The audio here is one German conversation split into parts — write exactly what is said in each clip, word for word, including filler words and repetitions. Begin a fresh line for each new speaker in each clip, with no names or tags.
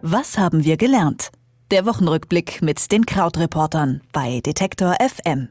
Was haben wir gelernt? Der Wochenrückblick mit den Krautreportern bei Detektor F M.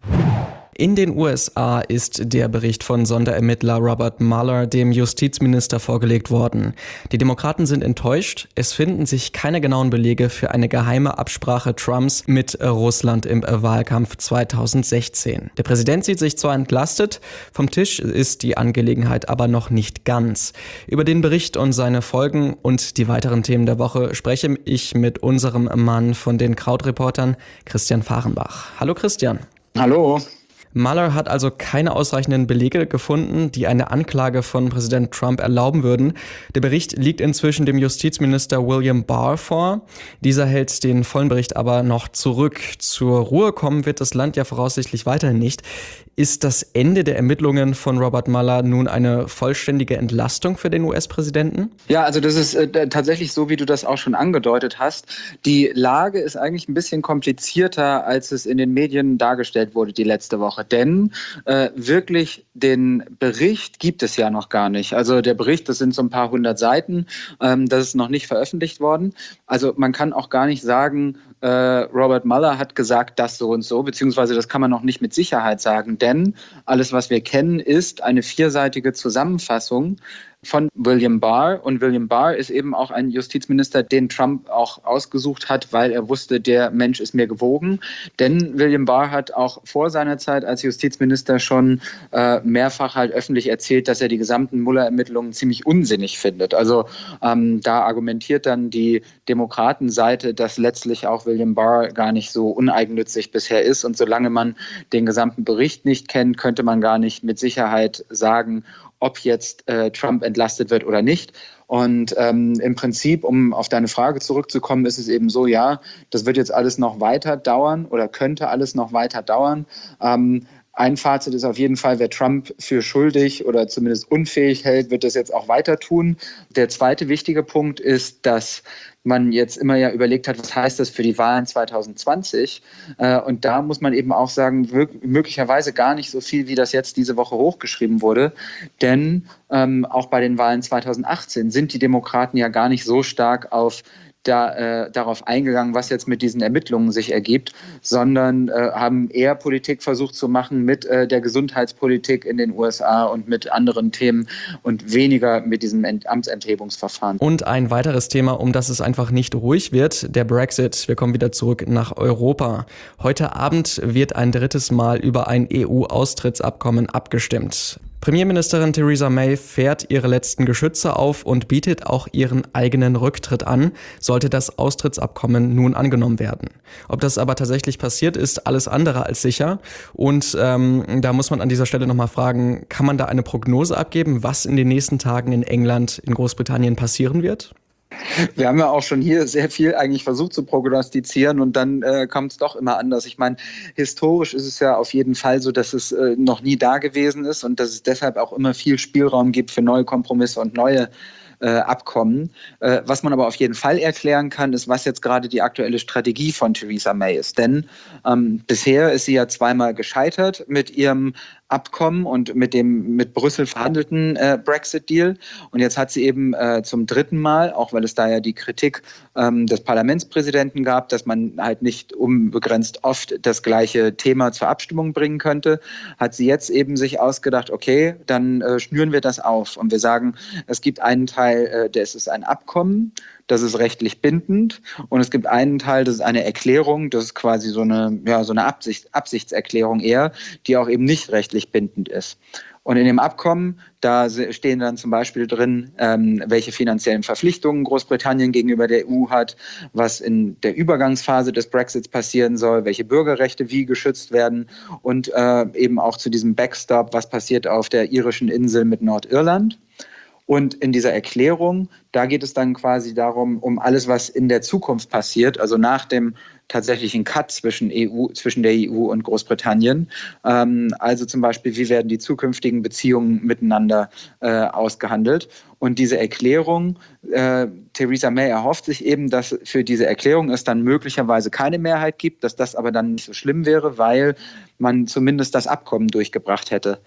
In den U S A ist der Bericht von Sonderermittler Robert Mueller dem Justizminister vorgelegt worden. Die Demokraten sind enttäuscht. Es finden sich keine genauen Belege für eine geheime Absprache Trumps mit Russland im Wahlkampf zweitausendsechzehn. Der Präsident sieht sich zwar entlastet, vom Tisch ist die Angelegenheit aber noch nicht ganz. Über den Bericht und seine Folgen und die weiteren Themen der Woche spreche ich mit unserem Mann von den Krautreportern, Christian Fahrenbach. Hallo Christian.
Hallo.
Mueller hat also keine ausreichenden Belege gefunden, die eine Anklage von Präsident Trump erlauben würden. Der Bericht liegt inzwischen dem Justizminister William Barr vor. Dieser hält den vollen Bericht aber noch zurück. Zur Ruhe kommen wird das Land ja voraussichtlich weiterhin nicht. Ist das Ende der Ermittlungen von Robert Mueller nun eine vollständige Entlastung für den U S-Präsidenten?
Ja, also das ist äh, tatsächlich so, wie du das auch schon angedeutet hast. Die Lage ist eigentlich ein bisschen komplizierter, als es in den Medien dargestellt wurde die letzte Woche. Denn äh, wirklich den Bericht gibt es ja noch gar nicht. Also der Bericht, das sind so ein paar hundert Seiten, ähm, das ist noch nicht veröffentlicht worden. Also man kann auch gar nicht sagen, äh, Robert Mueller hat gesagt, das so und so, beziehungsweise das kann man noch nicht mit Sicherheit sagen. Denn alles, was wir kennen, ist eine vierseitige Zusammenfassung von William Barr. Und William Barr ist eben auch ein Justizminister, den Trump auch ausgesucht hat, weil er wusste, der Mensch ist mir gewogen. Denn William Barr hat auch vor seiner Zeit als Justizminister schon äh, mehrfach halt öffentlich erzählt, dass er die gesamten Mueller-Ermittlungen ziemlich unsinnig findet. Also ähm, da argumentiert dann die Demokratenseite, dass letztlich auch William Barr gar nicht so uneigennützig bisher ist. Und solange man den gesamten Bericht nicht kennt, könnte man gar nicht mit Sicherheit sagen, ob jetzt äh, Trump entlastet wird oder nicht. Und ähm, im Prinzip, um auf deine Frage zurückzukommen, ist es eben so, ja, das wird jetzt alles noch weiter dauern oder könnte alles noch weiter dauern. Ähm, Ein Fazit ist auf jeden Fall, wer Trump für schuldig oder zumindest unfähig hält, wird das jetzt auch weiter tun. Der zweite wichtige Punkt ist, dass man jetzt immer ja überlegt hat, was heißt das für die Wahlen zwanzig zwanzig? Und da muss man eben auch sagen, möglicherweise gar nicht so viel, wie das jetzt diese Woche hochgeschrieben wurde. Denn ähm, auch bei den Wahlen zwanzig achtzehn sind die Demokraten ja gar nicht so stark auf Da, äh, darauf eingegangen, was jetzt mit diesen Ermittlungen sich ergibt, sondern äh, haben eher Politik versucht zu machen mit äh, der Gesundheitspolitik in den U S A und mit anderen Themen und weniger mit diesem Ent- Amtsenthebungsverfahren.
Und ein weiteres Thema, um das es einfach nicht ruhig wird, der Brexit. Wir kommen wieder zurück nach Europa. Heute Abend wird ein drittes Mal über ein E U-Austrittsabkommen abgestimmt. Premierministerin Theresa May fährt ihre letzten Geschütze auf und bietet auch ihren eigenen Rücktritt an, sollte das Austrittsabkommen nun angenommen werden. Ob das aber tatsächlich passiert, ist alles andere als sicher. Und ähm, da muss man an dieser Stelle nochmal fragen, kann man da eine Prognose abgeben, was in den nächsten Tagen in England, in Großbritannien passieren wird?
Wir haben ja auch schon hier sehr viel eigentlich versucht zu prognostizieren und dann äh, kommt es doch immer anders. Ich meine, historisch ist es ja auf jeden Fall so, dass es äh, noch nie da gewesen ist und dass es deshalb auch immer viel Spielraum gibt für neue Kompromisse und neue äh, Abkommen. Äh, was man aber auf jeden Fall erklären kann, ist, was jetzt gerade die aktuelle Strategie von Theresa May ist. Denn ähm, bisher ist sie ja zweimal gescheitert mit ihrem Abkommen und mit dem mit Brüssel verhandelten äh, Brexit-Deal. Und jetzt hat sie eben äh, zum dritten Mal, auch weil es da ja die Kritik ähm, des Parlamentspräsidenten gab, dass man halt nicht unbegrenzt oft das gleiche Thema zur Abstimmung bringen könnte, hat sie jetzt eben sich ausgedacht, okay, dann äh, schnüren wir das auf. Und wir sagen, es gibt einen Teil, äh, das ist ein Abkommen, das ist rechtlich bindend und es gibt einen Teil, das ist eine Erklärung, das ist quasi so eine, ja, so eine Absicht, Absichtserklärung eher, die auch eben nicht rechtlich bindend ist. Und in dem Abkommen, da stehen dann zum Beispiel drin, ähm, welche finanziellen Verpflichtungen Großbritannien gegenüber der E U hat, was in der Übergangsphase des Brexits passieren soll, welche Bürgerrechte wie geschützt werden und äh, eben auch zu diesem Backstop, was passiert auf der irischen Insel mit Nordirland. Und in dieser Erklärung, da geht es dann quasi darum, um alles, was in der Zukunft passiert, also nach dem tatsächlichen Cut zwischen E U, zwischen der E U und Großbritannien. Ähm, also zum Beispiel, wie werden die zukünftigen Beziehungen miteinander äh, ausgehandelt? Und diese Erklärung, äh, Theresa May erhofft sich eben, dass für diese Erklärung es dann möglicherweise keine Mehrheit gibt, dass das aber dann nicht so schlimm wäre, weil man zumindest das Abkommen durchgebracht hätte.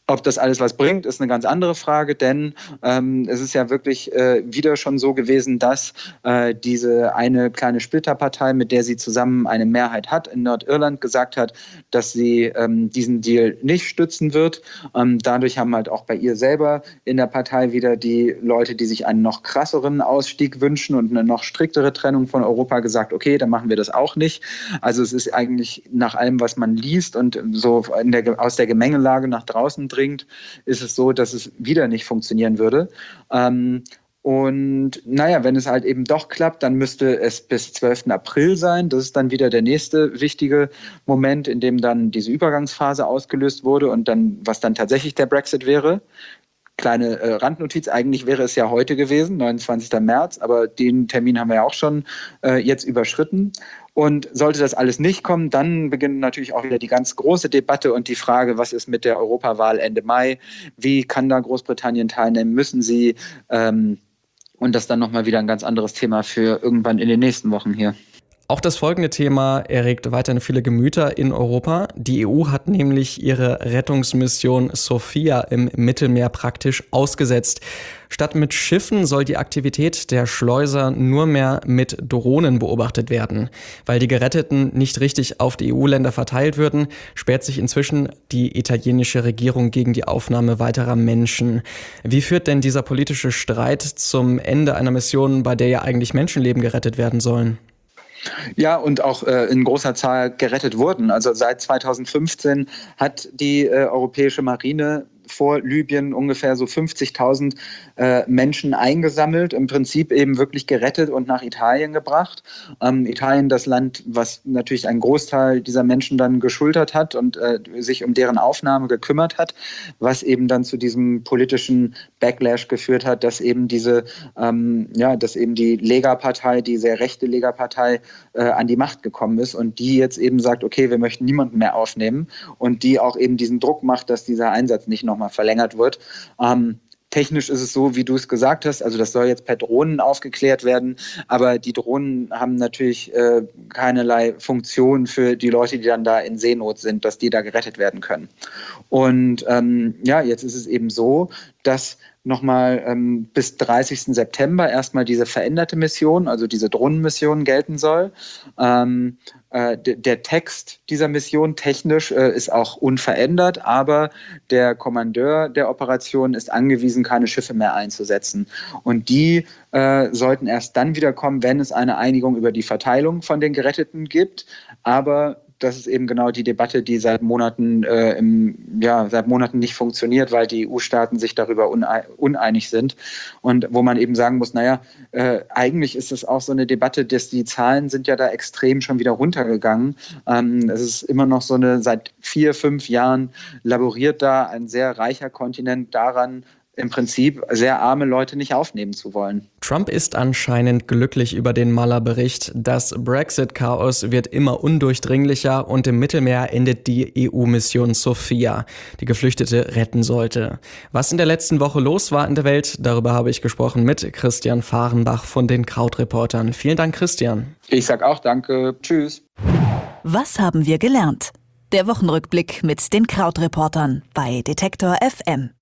Ob das alles was bringt, ist eine ganz andere Frage, denn ähm, es ist ja wirklich äh, wieder schon so gewesen, dass äh, diese eine kleine Splitterpartei, mit der sie zusammen eine Mehrheit hat, in Nordirland gesagt hat, dass sie ähm, diesen Deal nicht stützen wird. Ähm, dadurch haben halt auch bei ihr selber in der Partei wieder die Leute, die sich einen noch krasseren Ausstieg wünschen und eine noch striktere Trennung von Europa, gesagt, okay, dann machen wir das auch nicht. Also es ist eigentlich nach allem, was man liest und so in der, aus der Gemengelage nach draußen dringt, ist es so, dass es wieder nicht funktionieren würde. Ähm, und naja, wenn es halt eben doch klappt, dann müsste es bis zwölften April sein. Das ist dann wieder der nächste wichtige Moment, in dem dann diese Übergangsphase ausgelöst wurde und dann, was dann tatsächlich der Brexit wäre. Kleine äh, Randnotiz, eigentlich wäre es ja heute gewesen, neunundzwanzigsten März, aber den Termin haben wir ja auch schon äh, jetzt überschritten. Und sollte das alles nicht kommen, dann beginnt natürlich auch wieder die ganz große Debatte und die Frage, was ist mit der Europawahl Ende Mai? Wie kann da Großbritannien teilnehmen? Müssen sie? Ähm, und das dann nochmal wieder ein ganz anderes Thema für irgendwann in den nächsten Wochen hier.
Auch das folgende Thema erregt weiterhin viele Gemüter in Europa. Die E U hat nämlich ihre Rettungsmission Sophia im Mittelmeer praktisch ausgesetzt. Statt mit Schiffen soll die Aktivität der Schleuser nur mehr mit Drohnen beobachtet werden. Weil die Geretteten nicht richtig auf die E U-Länder verteilt würden, sperrt sich inzwischen die italienische Regierung gegen die Aufnahme weiterer Menschen. Wie führt denn dieser politische Streit zum Ende einer Mission, bei der ja eigentlich Menschenleben gerettet werden sollen?
Ja, und auch äh, in großer Zahl gerettet wurden. Also seit zweitausendfünfzehn hat die äh, europäische Marine vor Libyen ungefähr so fünfzigtausend äh, Menschen eingesammelt, im Prinzip eben wirklich gerettet und nach Italien gebracht. Ähm, Italien, das Land, was natürlich einen Großteil dieser Menschen dann geschultert hat und äh, sich um deren Aufnahme gekümmert hat, was eben dann zu diesem politischen Backlash geführt hat, dass eben diese, ähm, ja, dass eben die Lega-Partei, die sehr rechte Lega-Partei äh, an die Macht gekommen ist und die jetzt eben sagt, okay, wir möchten niemanden mehr aufnehmen und die auch eben diesen Druck macht, dass dieser Einsatz nicht noch mal verlängert wird. Ähm, technisch ist es so, wie du es gesagt hast, also das soll jetzt per Drohnen aufgeklärt werden, aber die Drohnen haben natürlich äh, keinerlei Funktion für die Leute, die dann da in Seenot sind, dass die da gerettet werden können. Und ähm, ja, jetzt ist es eben so, dass nochmal ähm, bis dreißigsten September erstmal diese veränderte Mission, also diese Drohnenmission gelten soll. Ähm, äh, d- der Text dieser Mission technisch äh, ist auch unverändert, aber der Kommandeur der Operation ist angewiesen, keine Schiffe mehr einzusetzen. Und die äh, sollten erst dann wiederkommen, wenn es eine Einigung über die Verteilung von den Geretteten gibt. Aber das ist eben genau die Debatte, die seit Monaten, äh, im, ja, seit Monaten nicht funktioniert, weil die E U-Staaten sich darüber une- uneinig sind. Und wo man eben sagen muss, naja, äh, eigentlich ist es auch so eine Debatte, dass die Zahlen sind ja da extrem schon wieder runtergegangen. Ähm, es ist immer noch so eine, seit vier, fünf Jahren laboriert da ein sehr reicher Kontinent daran, im Prinzip sehr arme Leute nicht aufnehmen zu wollen.
Trump ist anscheinend glücklich über den Mueller-Bericht. Das Brexit-Chaos wird immer undurchdringlicher und im Mittelmeer endet die E U-Mission Sophia, die Geflüchtete retten sollte. Was in der letzten Woche los war in der Welt, darüber habe ich gesprochen mit Christian Fahrenbach von den Krautreportern. Vielen Dank, Christian.
Ich sag auch danke. Tschüss.
Was haben wir gelernt? Der Wochenrückblick mit den Krautreportern bei Detektor F M.